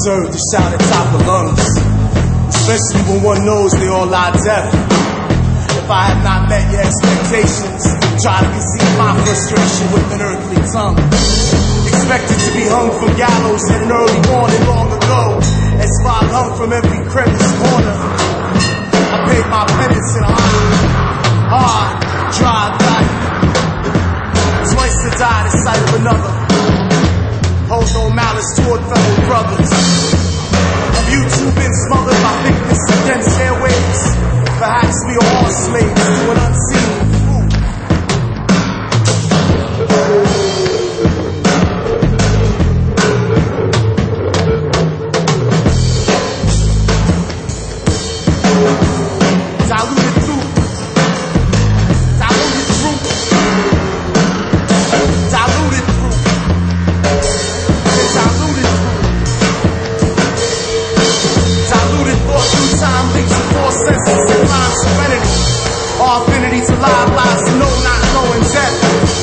absurd to shout at top of lungs, especially when one knows they all lie deaf. If I have not met your expectations, try to conceive my frustration with an earthly tongue. Expected to be hung from gallows at an early morning long ago, as far hung from every crevice corner. I paid my penance in a hard, dry life. Twice to die the sight of another. Hold no malice toward fellow brothers. Have you two been smothered by thickness of dense airwaves? Perhaps we are all slaves to an unseen food. Diluted fruit. Diluted fruit. Diluted fruit. Diluted fruit. Diluted thought through time leaks of four senses and rhyme serenity. Our affinity to lies to know not knowing death.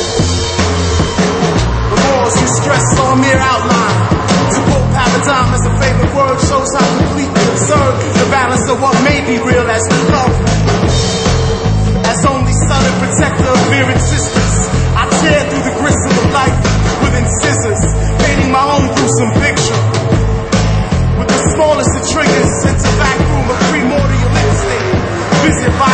The wars you stress are a mere outline. To quote paradigm as a favorite word shows how completely absurd the balance of what may be real as we love. As only son and protector of mere existence, I tear through the gristle of life with incisors, painting my own gruesome picture. With the smallest of triggers, it's a vacuum of primordial instinct. Visit by